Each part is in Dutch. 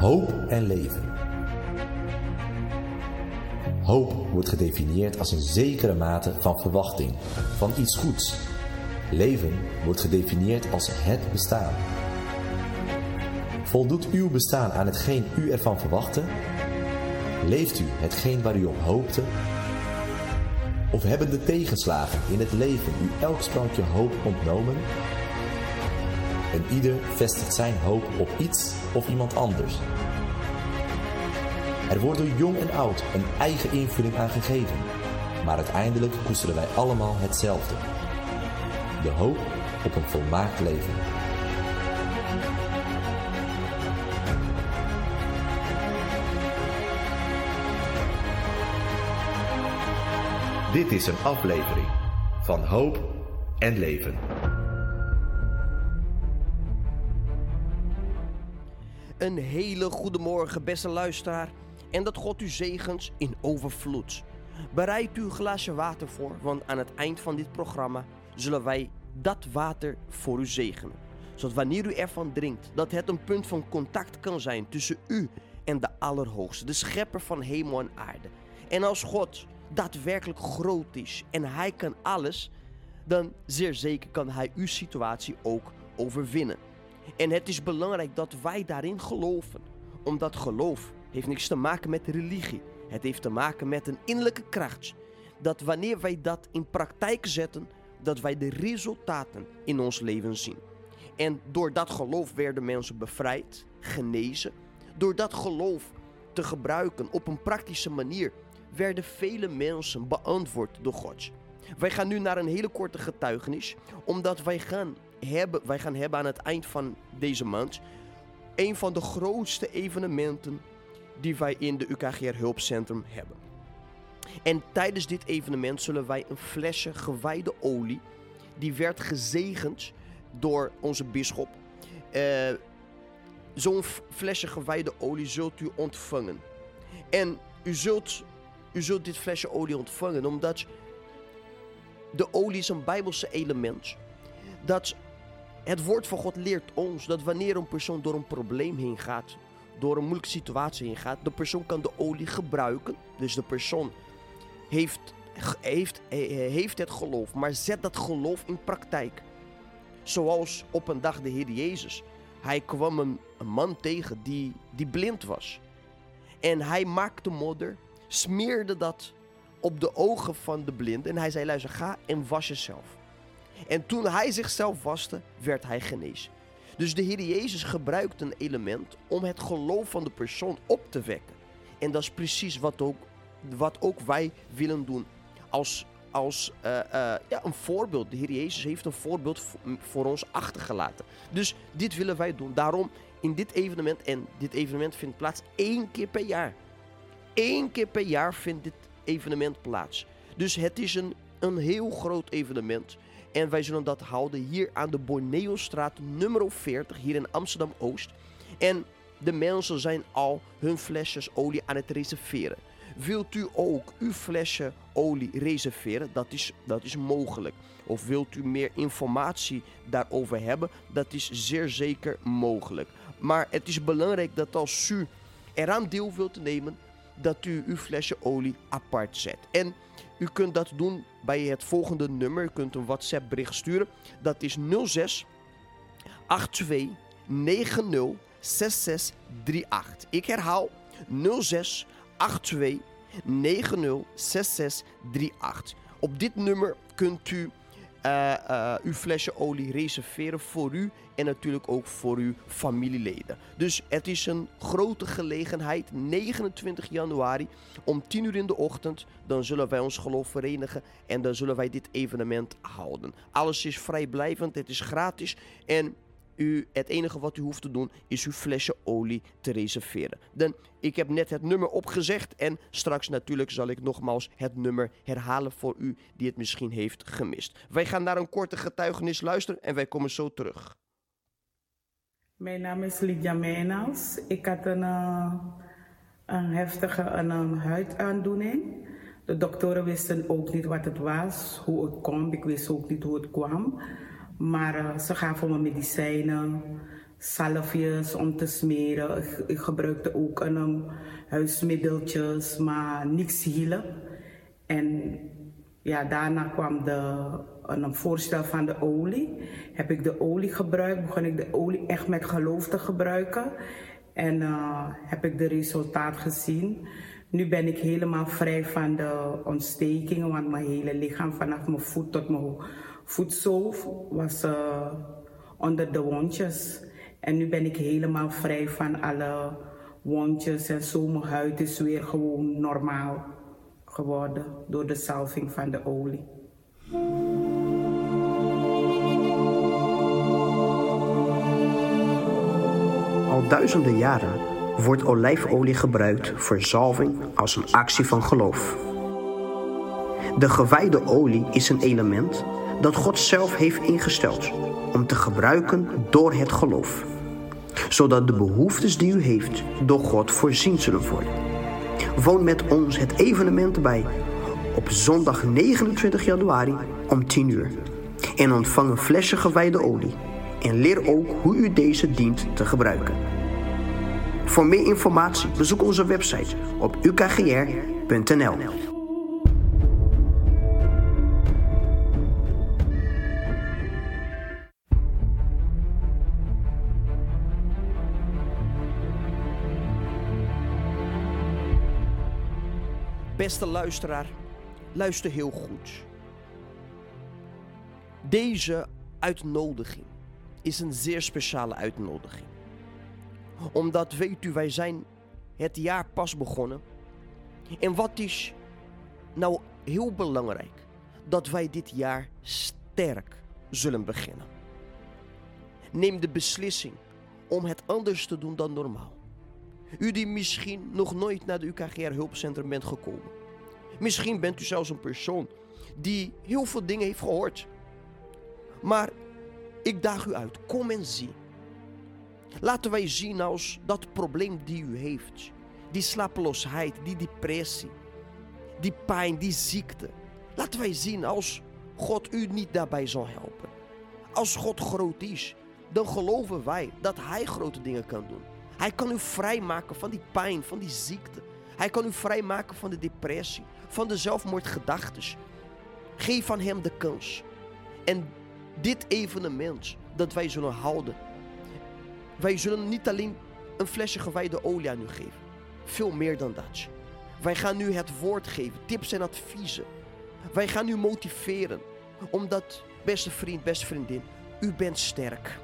Hoop en leven. Hoop wordt gedefinieerd als een zekere mate van verwachting, van iets goeds. Leven wordt gedefinieerd als het bestaan. Voldoet uw bestaan aan hetgeen u ervan verwachtte? Leeft u hetgeen waar u op hoopte? Of hebben de tegenslagen in het leven u elk sprankje hoop ontnomen? En ieder vestigt zijn hoop op iets of iemand anders. Er wordt door jong en oud een eigen invulling aan gegeven, maar uiteindelijk koesteren wij allemaal hetzelfde. De hoop op een volmaakt leven. Dit is een aflevering van Hoop en Leven. Een hele goede morgen, beste luisteraar, en dat God u zegens in overvloed. Bereid u een glaasje water voor, want aan het eind van dit programma zullen wij dat water voor u zegenen. Zodat wanneer u ervan drinkt, dat het een punt van contact kan zijn tussen u en de Allerhoogste, de schepper van hemel en aarde. En als God daadwerkelijk groot is en hij kan alles, dan zeer zeker kan hij uw situatie ook overwinnen. En het is belangrijk dat wij daarin geloven, omdat geloof heeft niks te maken met religie. Het heeft te maken met een innerlijke kracht. Dat wanneer wij dat in praktijk zetten, dat wij de resultaten in ons leven zien. En door dat geloof werden mensen bevrijd, genezen. Door dat geloof te gebruiken op een praktische manier werden vele mensen beantwoord door God. Wij gaan nu naar een hele korte getuigenis, omdat wij gaan hebben aan het eind van deze maand een van de grootste evenementen die wij in de UKGR Hulpcentrum hebben. En tijdens dit evenement zullen wij een flesje gewijde olie, die werd gezegend door onze bisschop. Zo'n flesje gewijde olie zult u ontvangen. En u zult dit flesje olie ontvangen omdat de olie is een Bijbelse element. Dat het woord van God leert ons dat wanneer een persoon door een probleem heen gaat, door een moeilijke situatie heen gaat, de persoon kan de olie gebruiken. Dus de persoon heeft het geloof, maar zet dat geloof in praktijk. Zoals op een dag de Heer Jezus. Hij kwam een man tegen die blind was. En hij maakte modder, smeerde dat op de ogen van de blind. En hij zei, luister, ga en was jezelf. En toen hij zichzelf waste, werd hij genezen. Dus de Heer Jezus gebruikt een element om het geloof van de persoon op te wekken. En dat is precies wat ook wij willen doen als een voorbeeld. De Heer Jezus heeft een voorbeeld voor ons achtergelaten. Dus dit willen wij doen. Daarom in dit evenement, en dit evenement vindt plaats 1 keer per jaar. 1 keer per jaar vindt dit evenement plaats. Dus het is een heel groot evenement. En wij zullen dat houden hier aan de Borneostraat nummer 40, hier in Amsterdam-Oost. En de mensen zijn al hun flesjes olie aan het reserveren. Wilt u ook uw flesje olie reserveren? Dat is mogelijk. Of wilt u meer informatie daarover hebben? Dat is zeer zeker mogelijk. Maar het is belangrijk dat als u eraan deel wilt nemen, dat u uw flesje olie apart zet. En u kunt dat doen bij het volgende nummer. U kunt een WhatsApp bericht sturen. Dat is 06 82 90 6638. Ik herhaal 06 82 90 6638. Op dit nummer kunt u uw flesje olie reserveren voor u en natuurlijk ook voor uw familieleden. Dus het is een grote gelegenheid. 29 januari om 10 uur in de ochtend. Dan zullen wij ons geloof verenigen en dan zullen wij dit evenement houden. Alles is vrijblijvend, het is gratis en het enige wat u hoeft te doen is uw flesje olie te reserveren. Ik heb net het nummer opgezegd en straks natuurlijk zal ik nogmaals het nummer herhalen voor u die het misschien heeft gemist. Wij gaan naar een korte getuigenis luisteren en wij komen zo terug. Mijn naam is Lydia Meijnaals. Ik had een heftige huidaandoening. De doktoren wisten ook niet wat het was, hoe het kwam. Ik wist ook niet hoe het kwam. Maar ze gaven me medicijnen. salfjes om te smeren. Ik gebruikte ook huismiddeltjes, maar niks hielp. En ja, daarna kwam een voorstel van de olie. Heb ik de olie gebruikt, begon ik de olie echt met geloof te gebruiken. En heb ik de resultaat gezien. Nu ben ik helemaal vrij van de ontstekingen, want mijn hele lichaam vanaf mijn voet tot mijn voetzool was onder de wondjes. En nu ben ik helemaal vrij van alle wondjes en zo. Mijn huid is weer gewoon normaal geworden door de zalving van de olie. Al duizenden jaren wordt olijfolie gebruikt voor zalving als een actie van geloof. De gewijde olie is een element dat God zelf heeft ingesteld om te gebruiken door het geloof, zodat de behoeftes die u heeft door God voorzien zullen worden. Woon met ons het evenement bij op zondag 29 januari om 10 uur en ontvang een flesje gewijde olie en leer ook hoe u deze dient te gebruiken. Voor meer informatie bezoek onze website op ukgr.nl. Beste luisteraar, luister heel goed. Deze uitnodiging is een zeer speciale uitnodiging. Omdat, weet u, wij zijn het jaar pas begonnen. En wat is nou heel belangrijk? Dat wij dit jaar sterk zullen beginnen. Neem de beslissing om het anders te doen dan normaal. U die misschien nog nooit naar de UKGR hulpcentrum bent gekomen. Misschien bent u zelfs een persoon die heel veel dingen heeft gehoord. Maar ik daag u uit, kom en zie. Laten wij zien als dat probleem die u heeft. Die slapeloosheid, die depressie, die pijn, die ziekte. Laten wij zien als God u niet daarbij zal helpen. Als God groot is, dan geloven wij dat Hij grote dingen kan doen. Hij kan u vrijmaken van die pijn, van die ziekte. Hij kan u vrijmaken van de depressie, van de zelfmoordgedachten. Geef aan Hem de kans. En dit evenement dat wij zullen houden, wij zullen niet alleen een flesje gewijde olie aan u geven. Veel meer dan dat. Wij gaan u het woord geven, tips en adviezen. Wij gaan u motiveren. Omdat, beste vriend, beste vriendin, u bent sterk.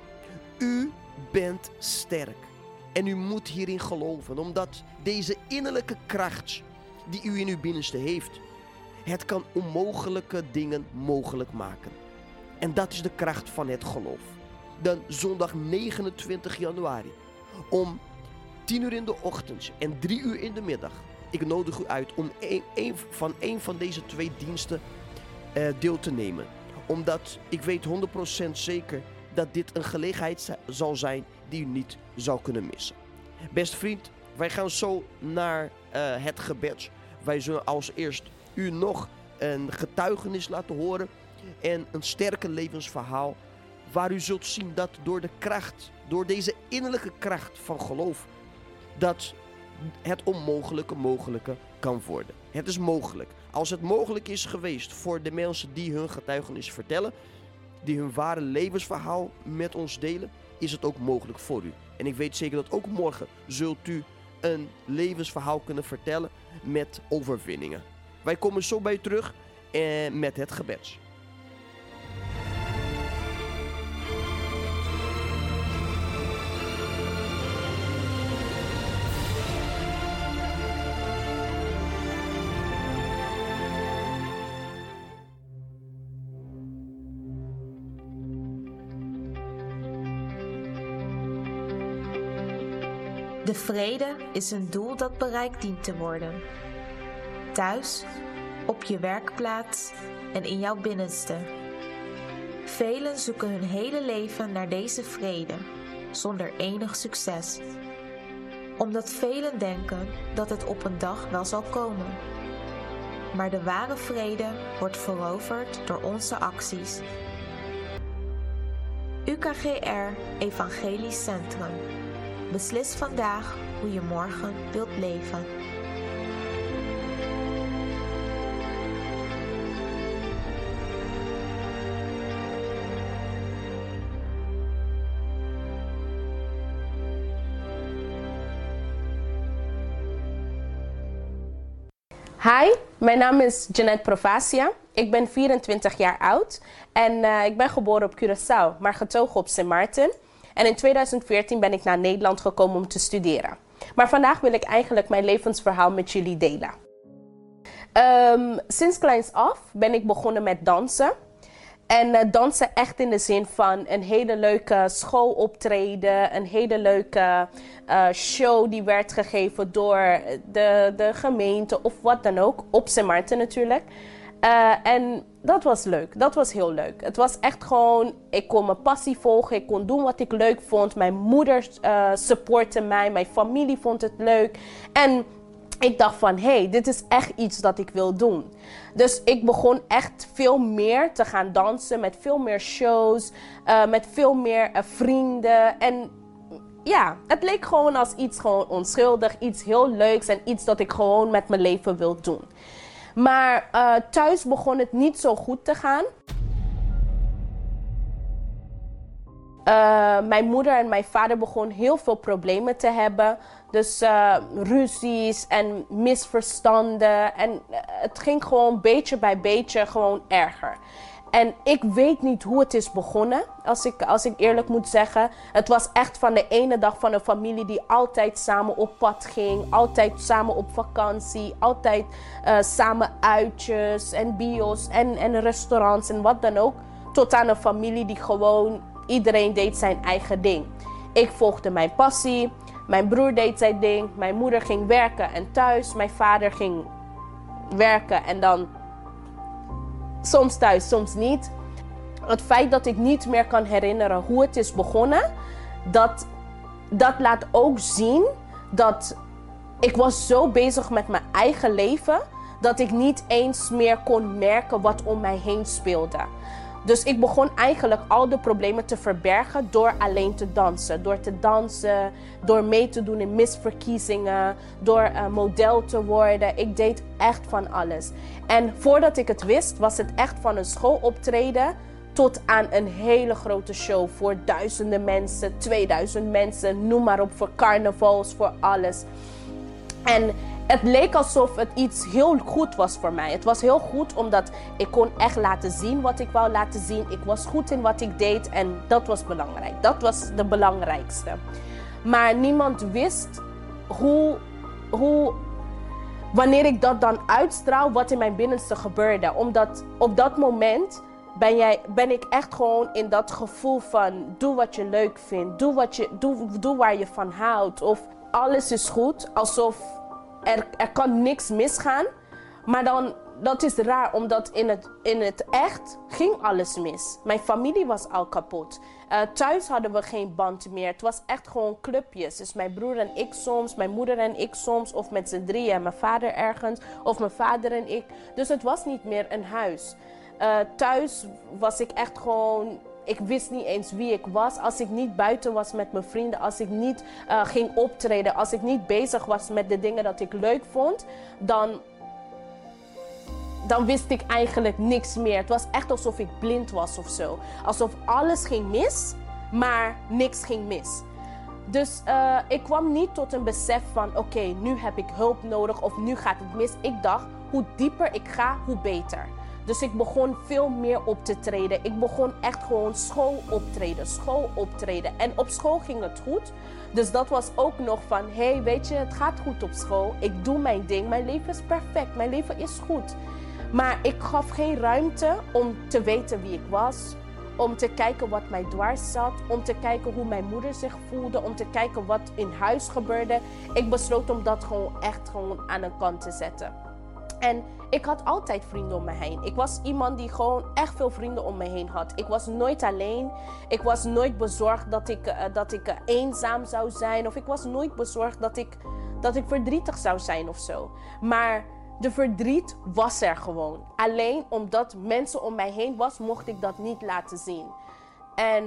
U bent sterk. En u moet hierin geloven. Omdat deze innerlijke kracht die u in uw binnenste heeft, het kan onmogelijke dingen mogelijk maken. En dat is de kracht van het geloof. Dan zondag 29 januari om 10 uur in de ochtend en 3 uur in de middag. Ik nodig u uit om een van deze 2 diensten deel te nemen. Omdat ik weet 100% zeker dat dit een gelegenheid zal zijn die u niet zou kunnen missen. Beste vriend, wij gaan zo naar het gebed. Wij zullen als eerst u nog een getuigenis laten horen en een sterke levensverhaal, waar u zult zien dat door de kracht, door deze innerlijke kracht van geloof, dat het onmogelijke mogelijke kan worden. Het is mogelijk. Als het mogelijk is geweest voor de mensen die hun getuigenis vertellen, die hun ware levensverhaal met ons delen, is het ook mogelijk voor u. En ik weet zeker dat ook morgen zult u een levensverhaal kunnen vertellen met overwinningen. Wij komen zo bij u terug met het gebed. De vrede is een doel dat bereikt dient te worden. Thuis, op je werkplaats en in jouw binnenste. Velen zoeken hun hele leven naar deze vrede, zonder enig succes. Omdat velen denken dat het op een dag wel zal komen. Maar de ware vrede wordt veroverd door onze acties. UKGR Evangelisch Centrum. Beslis vandaag hoe je morgen wilt leven. Hi, mijn naam is Jeanette Provacia. Ik ben 24 jaar oud en ik ben geboren op Curaçao, maar getogen op Sint Maarten. En in 2014 ben ik naar Nederland gekomen om te studeren. Maar vandaag wil ik eigenlijk mijn levensverhaal met jullie delen. Sinds kleins af ben ik begonnen met dansen. En dansen echt in de zin van een hele leuke schooloptreden, een hele leuke show die werd gegeven door de gemeente of wat dan ook, op Sint Maarten natuurlijk. En dat was leuk, dat was heel leuk. Het was echt gewoon, ik kon mijn passie volgen, ik kon doen wat ik leuk vond. Mijn moeder supportte mij, mijn familie vond het leuk. En ik dacht van, hey, dit is echt iets dat ik wil doen. Dus ik begon echt veel meer te gaan dansen, met veel meer shows, met veel meer vrienden. En ja, het leek gewoon als iets gewoon onschuldig, iets heel leuks en iets dat ik gewoon met mijn leven wil doen. Maar thuis begon het niet zo goed te gaan. Mijn moeder en mijn vader begonnen heel veel problemen te hebben. Dus ruzies en misverstanden. En het ging gewoon beetje bij beetje gewoon erger. En ik weet niet hoe het is begonnen, als ik eerlijk moet zeggen. Het was echt van de ene dag van een familie die altijd samen op pad ging. Altijd samen op vakantie. Altijd samen uitjes en bios en restaurants en wat dan ook. Tot aan een familie die gewoon, iedereen deed zijn eigen ding. Ik volgde mijn passie. Mijn broer deed zijn ding. Mijn moeder ging werken en thuis. Mijn vader ging werken en dan soms thuis, soms niet. Het feit dat ik niet meer kan herinneren hoe het is begonnen, dat laat ook zien dat ik was zo bezig met mijn eigen leven, dat ik niet eens meer kon merken wat om mij heen speelde. Dus ik begon eigenlijk al de problemen te verbergen door alleen te dansen. Door te dansen, door mee te doen in misverkiezingen, door model te worden. Ik deed echt van alles. En voordat ik het wist, was het echt van een schooloptreden tot aan een hele grote show voor duizenden mensen, 2000 mensen, noem maar op, voor carnavals, voor alles. En het leek alsof het iets heel goed was voor mij. Het was heel goed omdat ik kon echt laten zien wat ik wou laten zien. Ik was goed in wat ik deed en dat was belangrijk. Dat was de belangrijkste. Maar niemand wist wanneer ik dat dan uitstraal, wat in mijn binnenste gebeurde. Omdat op dat moment ben ik echt gewoon in dat gevoel van doe wat je leuk vindt. Doe waar je van houdt. Of alles is goed, alsof er kan niks misgaan. Maar dan, dat is raar, omdat in het echt ging alles mis. Mijn familie was al kapot. Thuis hadden we geen band meer. Het was echt gewoon clubjes. Dus mijn broer en ik soms, mijn moeder en ik soms. Of met z'n drieën, mijn vader ergens. Of mijn vader en ik. Dus het was niet meer een huis. Thuis was ik echt gewoon, ik wist niet eens wie ik was. Als ik niet buiten was met mijn vrienden, als ik niet ging optreden, als ik niet bezig was met de dingen dat ik leuk vond, dan wist ik eigenlijk niks meer. Het was echt alsof ik blind was of zo. Alsof alles ging mis, maar niks ging mis. Dus ik kwam niet tot een besef van oké, nu heb ik hulp nodig of nu gaat het mis. Ik dacht, hoe dieper ik ga, hoe beter. Dus ik begon veel meer op te treden. Ik begon echt gewoon schooloptreden. En op school ging het goed. Dus dat was ook nog van, hey, weet je, het gaat goed op school. Ik doe mijn ding. Mijn leven is perfect. Mijn leven is goed. Maar ik gaf geen ruimte om te weten wie ik was. Om te kijken wat mij dwars zat. Om te kijken hoe mijn moeder zich voelde. Om te kijken wat in huis gebeurde. Ik besloot om dat gewoon echt aan een kant te zetten. En ik had altijd vrienden om me heen. Ik was iemand die gewoon echt veel vrienden om me heen had. Ik was nooit alleen. Ik was nooit bezorgd dat ik eenzaam zou zijn. Of ik was nooit bezorgd dat ik verdrietig zou zijn of zo. Maar de verdriet was er gewoon. Alleen omdat mensen om mij heen was, mocht ik dat niet laten zien. En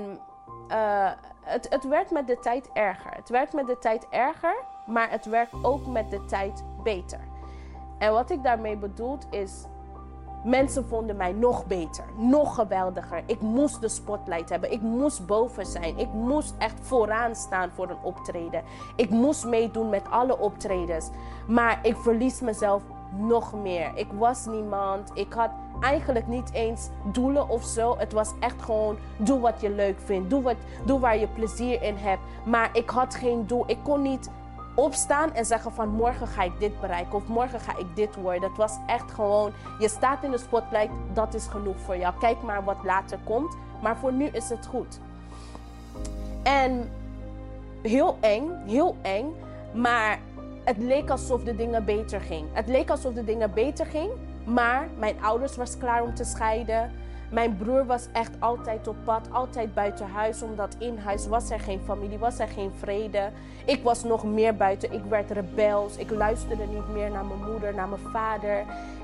het werd met de tijd erger. Het werd met de tijd erger, maar het werd ook met de tijd beter. En wat ik daarmee bedoel is, mensen vonden mij nog beter, nog geweldiger. Ik moest de spotlight hebben, ik moest boven zijn. Ik moest echt vooraan staan voor een optreden. Ik moest meedoen met alle optredens. Maar ik verlies mezelf nog meer. Ik was niemand. Ik had eigenlijk niet eens doelen of zo. Het was echt gewoon, doe wat je leuk vindt. Doe waar je plezier in hebt. Maar ik had geen doel. Ik kon niet opstaan en zeggen van morgen ga ik dit bereiken of morgen ga ik dit worden. Het was echt gewoon, je staat in de spotlight, dat is genoeg voor jou. Kijk maar wat later komt, maar voor nu is het goed. En heel eng, maar het leek alsof de dingen beter gingen. Het leek alsof de dingen beter gingen, maar mijn ouders was klaar om te scheiden. Mijn broer was echt altijd op pad, altijd buiten huis, omdat in huis was er geen familie, was er geen vrede. Ik was nog meer buiten, ik werd rebels, ik luisterde niet meer naar mijn moeder, naar mijn vader.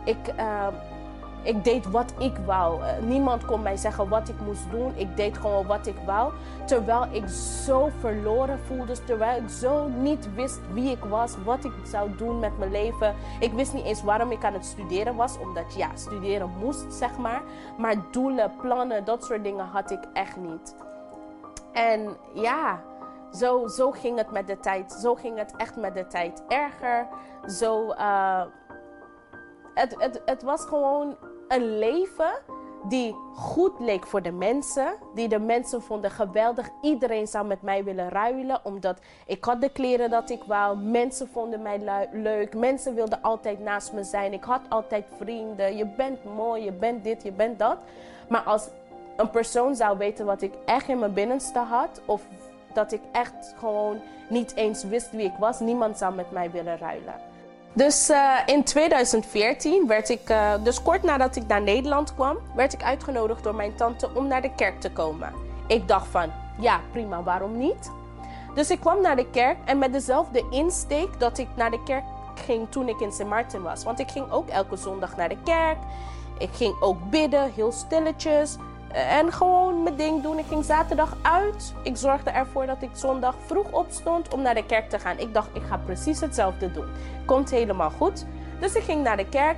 Ik deed wat ik wou. Niemand kon mij zeggen wat ik moest doen. Ik deed gewoon wat ik wou. Terwijl ik zo verloren voelde. Terwijl ik zo niet wist wie ik was. Wat ik zou doen met mijn leven. Ik wist niet eens waarom ik aan het studeren was. Omdat ja, studeren moest, zeg maar. Maar doelen, plannen, dat soort dingen had ik echt niet. En ja, zo ging het met de tijd. Zo ging het echt met de tijd erger. Het was gewoon een leven die goed leek voor de mensen. Die de mensen vonden geweldig. Iedereen zou met mij willen ruilen. Omdat ik had de kleren dat ik wou. Mensen vonden mij leuk. Mensen wilden altijd naast me zijn. Ik had altijd vrienden. Je bent mooi, je bent dit, je bent dat. Maar als een persoon zou weten wat ik echt in mijn binnenste had. Of dat ik echt gewoon niet eens wist wie ik was. Niemand zou met mij willen ruilen. Dus in 2014 werd ik, dus kort nadat ik naar Nederland kwam, werd ik uitgenodigd door mijn tante om naar de kerk te komen. Ik dacht van, ja prima, waarom niet? Dus ik kwam naar de kerk en met dezelfde insteek dat ik naar de kerk ging toen ik in Sint Maarten was. Want ik ging ook elke zondag naar de kerk. Ik ging ook bidden, heel stilletjes. En gewoon mijn ding doen. Ik ging zaterdag uit. Ik zorgde ervoor dat ik zondag vroeg opstond om naar de kerk te gaan. Ik dacht, ik ga precies hetzelfde doen. Komt helemaal goed. Dus ik ging naar de kerk.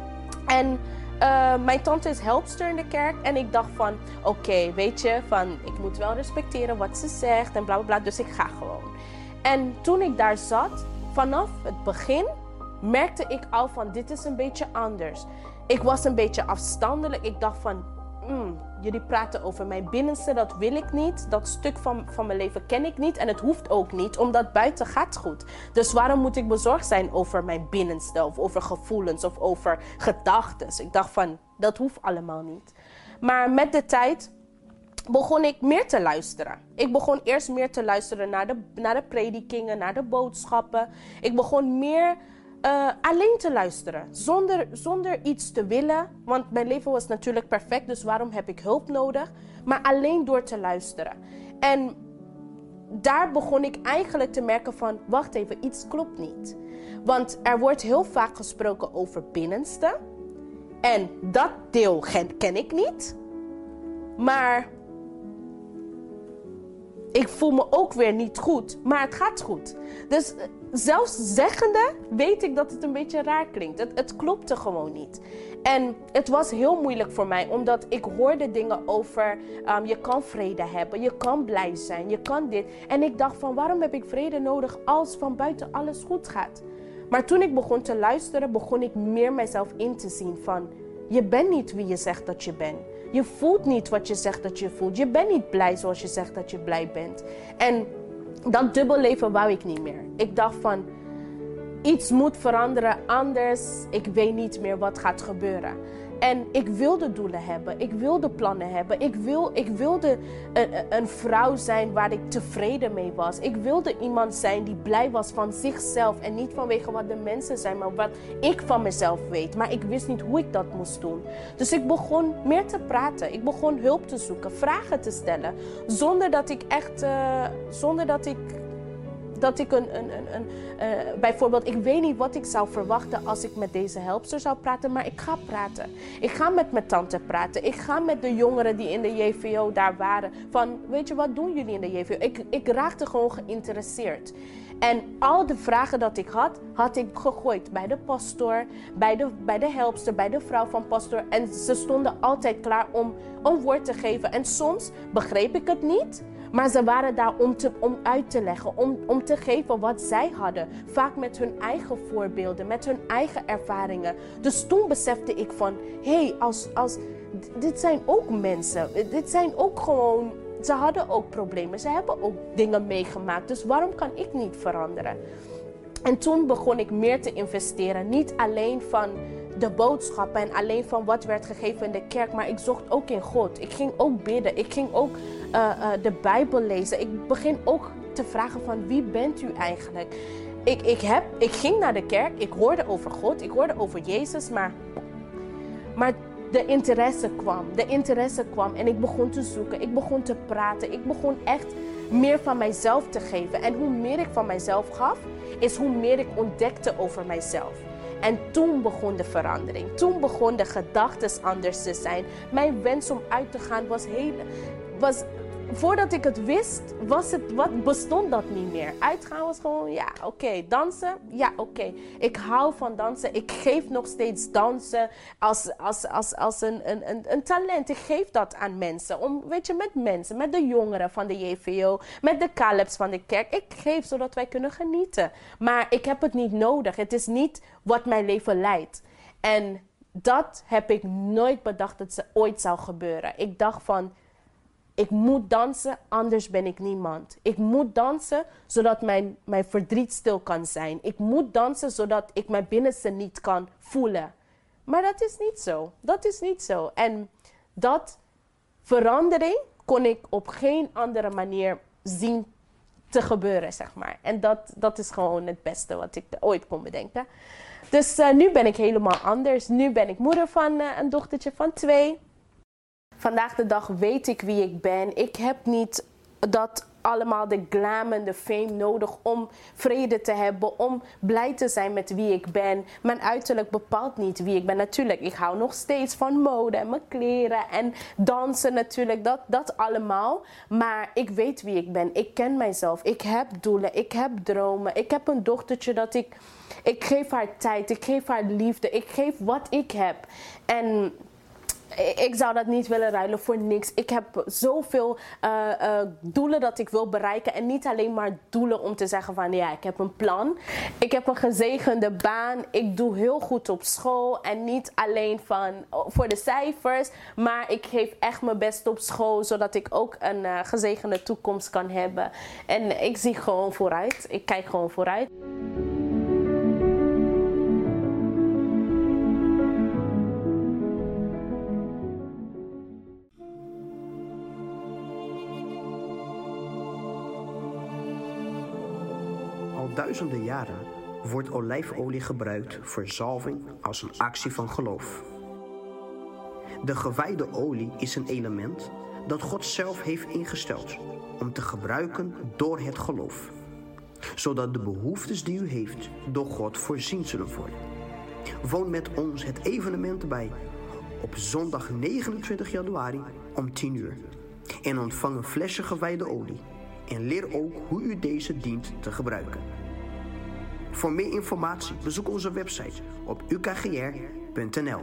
En mijn tante is helpster in de kerk. En ik dacht van, oké, weet je, van ik moet wel respecteren wat ze zegt en bla bla bla. Dus ik ga gewoon. En toen ik daar zat, vanaf het begin, merkte ik al van, dit is een beetje anders. Ik was een beetje afstandelijk. Ik dacht van, jullie praten over mijn binnenste, dat wil ik niet. Dat stuk van mijn leven ken ik niet. En het hoeft ook niet, omdat buiten gaat goed. Dus waarom moet ik bezorgd zijn over mijn binnenste? Of over gevoelens of over gedachten? Ik dacht van, dat hoeft allemaal niet. Maar met de tijd begon ik meer te luisteren. Ik begon eerst meer te luisteren naar de predikingen, naar de boodschappen. Ik begon meer alleen te luisteren, zonder iets te willen. Want mijn leven was natuurlijk perfect, dus waarom heb ik hulp nodig? Maar alleen door te luisteren. En daar begon ik eigenlijk te merken van, wacht even, iets klopt niet. Want er wordt heel vaak gesproken over binnenste. En dat deel ken ik niet. Maar ik voel me ook weer niet goed, maar het gaat goed. Dus zelfs zeggende weet ik dat het een beetje raar klinkt. Het klopte gewoon niet. En het was heel moeilijk voor mij, omdat ik hoorde dingen over je kan vrede hebben, je kan blij zijn, je kan dit. En ik dacht van, waarom heb ik vrede nodig als van buiten alles goed gaat? Maar toen ik begon te luisteren, begon ik meer mijzelf in te zien van, je bent niet wie je zegt dat je bent. Je voelt niet wat je zegt dat je voelt. Je bent niet blij zoals je zegt dat je blij bent. En dat dubbelleven wou ik niet meer. Ik dacht van, iets moet veranderen, anders ik weet niet meer wat gaat gebeuren. En ik wilde doelen hebben, ik wilde plannen hebben. Ik wilde een vrouw zijn waar ik tevreden mee was. Ik wilde iemand zijn die blij was van zichzelf. En niet vanwege wat de mensen zijn, maar wat ik van mezelf weet. Maar ik wist niet hoe ik dat moest doen. Dus ik begon meer te praten. Ik begon hulp te zoeken, vragen te stellen. Zonder dat ik dat ik bijvoorbeeld, ik weet niet wat ik zou verwachten als ik met deze helpster zou praten, maar ik ga praten. Ik ga met mijn tante praten. Ik ga met de jongeren die in de JVO daar waren. Van, weet je, wat doen jullie in de JVO? Ik raakte gewoon geïnteresseerd. En al de vragen dat ik had ik gegooid bij de pastoor, bij de helpster, bij de vrouw van pastoor. En ze stonden altijd klaar om een woord te geven. En soms begreep ik het niet, maar ze waren daar om uit te leggen, om te geven wat zij hadden. Vaak met hun eigen voorbeelden, met hun eigen ervaringen. Dus toen besefte ik van, dit zijn ook mensen. Dit zijn ook gewoon... Ze hadden ook problemen, ze hebben ook dingen meegemaakt. Dus waarom kan ik niet veranderen? En toen begon ik meer te investeren. Niet alleen van de boodschappen en alleen van wat werd gegeven in de kerk. Maar ik zocht ook in God. Ik ging ook bidden. Ik ging ook de Bijbel lezen. Ik begin ook te vragen van, wie bent u eigenlijk? Ik ging naar de kerk. Ik hoorde over God. Ik hoorde over Jezus. Maar de interesse kwam en ik begon te zoeken. Ik begon te praten. Ik begon echt meer van mijzelf te geven. En hoe meer ik van mijzelf gaf, is hoe meer ik ontdekte over mijzelf. En toen begon de verandering. Toen begon de gedachten anders te zijn. Mijn wens om uit te gaan voordat ik het wist, bestond dat niet meer. Uitgaan was gewoon, ja, oké. Dansen, ja, oké. Ik hou van dansen. Ik geef nog steeds dansen als een talent. Ik geef dat aan mensen. Met mensen, met de jongeren van de JVO, met de Calebs van de kerk. Ik geef zodat wij kunnen genieten. Maar ik heb het niet nodig. Het is niet wat mijn leven leidt. En dat heb ik nooit bedacht dat ze ooit zou gebeuren. Ik dacht van, ik moet dansen, anders ben ik niemand. Ik moet dansen, zodat mijn verdriet stil kan zijn. Ik moet dansen, zodat ik mijn binnenste niet kan voelen. Maar dat is niet zo. Dat is niet zo. En dat verandering kon ik op geen andere manier zien te gebeuren, zeg maar. En dat is gewoon het beste wat ik ooit kon bedenken. Dus nu ben ik helemaal anders. Nu ben ik moeder van een dochtertje van 2. Vandaag de dag weet ik wie ik ben. Ik heb niet dat allemaal de glam en de fame nodig om vrede te hebben, om blij te zijn met wie ik ben. Mijn uiterlijk bepaalt niet wie ik ben. Natuurlijk, ik hou nog steeds van mode en mijn kleren en dansen natuurlijk, dat allemaal. Maar ik weet wie ik ben. Ik ken mijzelf. Ik heb doelen. Ik heb dromen. Ik heb een dochtertje dat ik geef haar tijd. Ik geef haar liefde. Ik geef wat ik heb. En ik zou dat niet willen ruilen voor niks. Ik heb zoveel doelen dat ik wil bereiken. En niet alleen maar doelen om te zeggen van, ja, ik heb een plan. Ik heb een gezegende baan. Ik doe heel goed op school. En niet alleen voor de cijfers. Maar ik geef echt mijn best op school. Zodat ik ook een gezegende toekomst kan hebben. En ik zie gewoon vooruit. Ik kijk gewoon vooruit. Al duizenden jaren wordt olijfolie gebruikt voor zalving als een actie van geloof. De gewijde olie is een element dat God zelf heeft ingesteld om te gebruiken door het geloof, zodat de behoeftes die u heeft door God voorzien zullen worden. Woon met ons het evenement bij op zondag 29 januari om 10 uur en ontvang een flesje gewijde olie. En leer ook hoe u deze dient te gebruiken. Voor meer informatie bezoek onze website op ukgr.nl.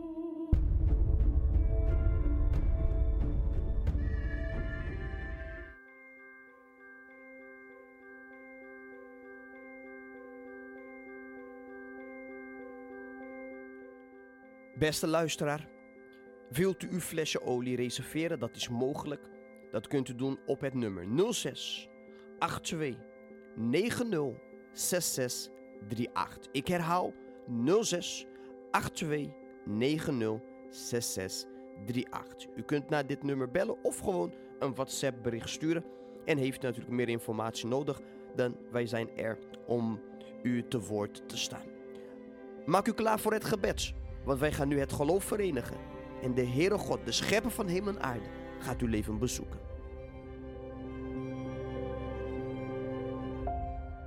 Beste luisteraar, wilt u uw flesje olie reserveren? Dat is mogelijk. Dat kunt u doen op het nummer 06 82 90 66 38. Ik herhaal 06 82 90 66 38. U kunt naar dit nummer bellen of gewoon een WhatsApp bericht sturen. En heeft u natuurlijk meer informatie nodig, dan wij zijn er om u te woord te staan. Maak u klaar voor het gebed, want wij gaan nu het geloof verenigen. En de Heere God, de schepper van hemel en aarde, gaat uw leven bezoeken.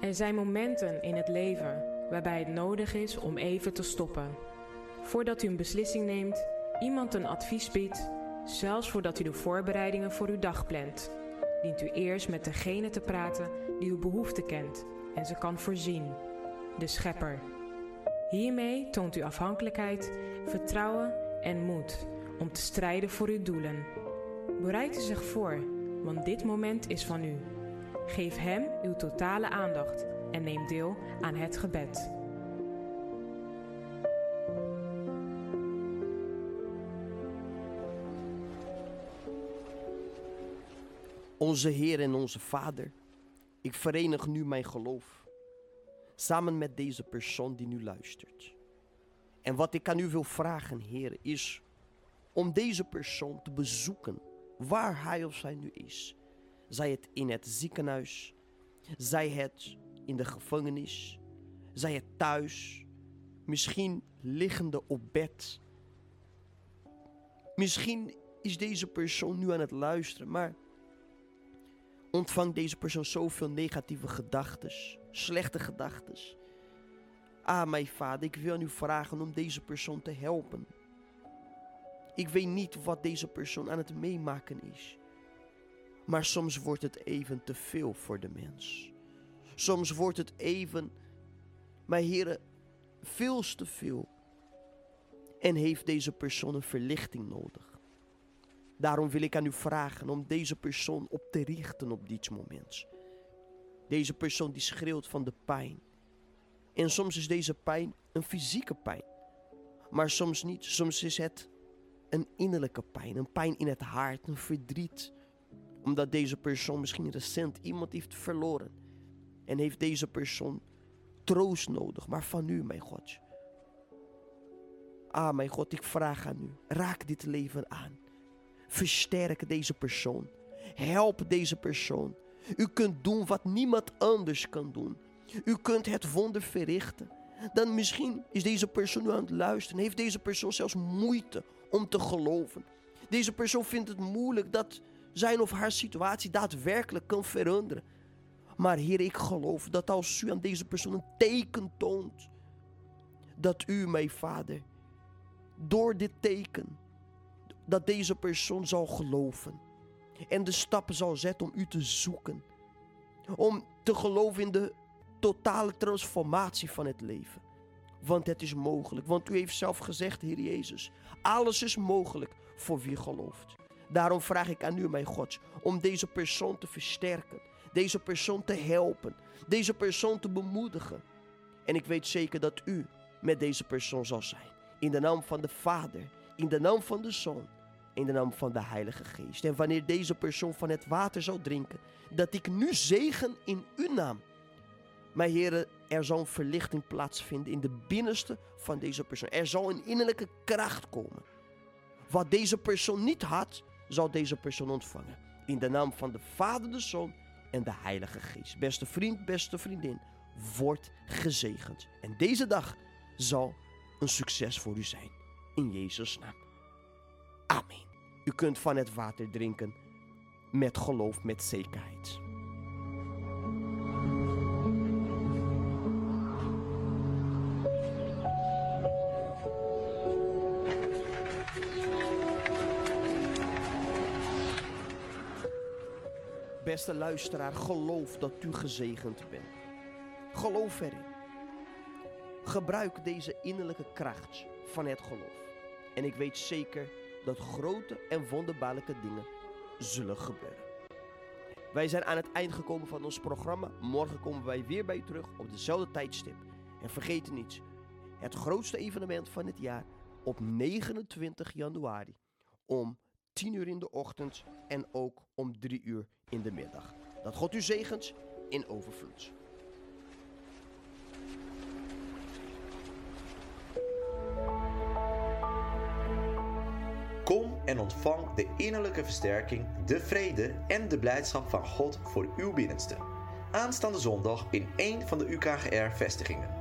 Er zijn momenten in het leven waarbij het nodig is om even te stoppen. Voordat u een beslissing neemt, iemand een advies biedt, zelfs voordat u de voorbereidingen voor uw dag plant, dient u eerst met degene te praten die uw behoeften kent en ze kan voorzien, de Schepper. Hiermee toont u afhankelijkheid, vertrouwen en moed om te strijden voor uw doelen. Bereid u zich voor, want dit moment is van u. Geef Hem uw totale aandacht en neem deel aan het gebed. Onze Heer en onze Vader, ik verenig nu mijn geloof, samen met deze persoon die nu luistert. En wat ik aan u wil vragen, Heer, is om deze persoon te bezoeken, waar hij of zij nu is. Zij het in het ziekenhuis, zij het in de gevangenis, zij het thuis, misschien liggende op bed. Misschien is deze persoon nu aan het luisteren, maar ontvangt deze persoon zoveel negatieve gedachten, slechte gedachten. Mijn Vader, ik wil aan u vragen om deze persoon te helpen. Ik weet niet wat deze persoon aan het meemaken is. Maar soms wordt het even te veel voor de mens. Soms wordt het even, mijn Heere, veel te veel. En heeft deze persoon een verlichting nodig. Daarom wil ik aan u vragen om deze persoon op te richten op dit moment. Deze persoon die schreeuwt van de pijn. En soms is deze pijn een fysieke pijn. Maar soms niet. Soms is het een innerlijke pijn. Een pijn in het hart, een verdriet. Omdat deze persoon misschien recent iemand heeft verloren. En heeft deze persoon troost nodig. Maar van u, mijn God. Mijn God, ik vraag aan u. Raak dit leven aan. Versterk deze persoon. Help deze persoon. U kunt doen wat niemand anders kan doen. U kunt het wonder verrichten. Dan misschien is deze persoon nu aan het luisteren. Heeft deze persoon zelfs moeite om te geloven. Deze persoon vindt het moeilijk dat zijn of haar situatie daadwerkelijk kan veranderen. Maar Heer, ik geloof dat als u aan deze persoon een teken toont, dat u, mijn Vader, door dit teken, dat deze persoon zal geloven. En de stappen zal zetten om u te zoeken. Om te geloven in de totale transformatie van het leven. Want het is mogelijk. Want u heeft zelf gezegd, Heer Jezus, alles is mogelijk voor wie gelooft. Daarom vraag ik aan u, mijn God, om deze persoon te versterken. Deze persoon te helpen. Deze persoon te bemoedigen. En ik weet zeker dat u met deze persoon zal zijn. In de naam van de Vader, in de naam van de Zoon, in de naam van de Heilige Geest. En wanneer deze persoon van het water zal drinken, dat ik nu zegen in uw naam. Mijn Heere, er zal een verlichting plaatsvinden in de binnenste van deze persoon. Er zal een innerlijke kracht komen. Wat deze persoon niet had, zal deze persoon ontvangen. In de naam van de Vader, de Zoon en de Heilige Geest. Beste vriend, beste vriendin, word gezegend. En deze dag zal een succes voor u zijn. In Jezus' naam. Amen. U kunt van het water drinken met geloof, met zekerheid. Beste luisteraar, geloof dat u gezegend bent. Geloof erin. Gebruik deze innerlijke kracht van het geloof. En ik weet zeker dat grote en wonderbaarlijke dingen zullen gebeuren. Wij zijn aan het eind gekomen van ons programma. Morgen komen wij weer bij u terug op dezelfde tijdstip. En vergeet niet, het grootste evenement van het jaar op 29 januari om 10 uur in de ochtend en ook om 3 uur in de middag. Dat God u zegent in overvloed. Kom en ontvang de innerlijke versterking, de vrede en de blijdschap van God voor uw binnenste. Aanstaande zondag in een van de UKGR-vestigingen.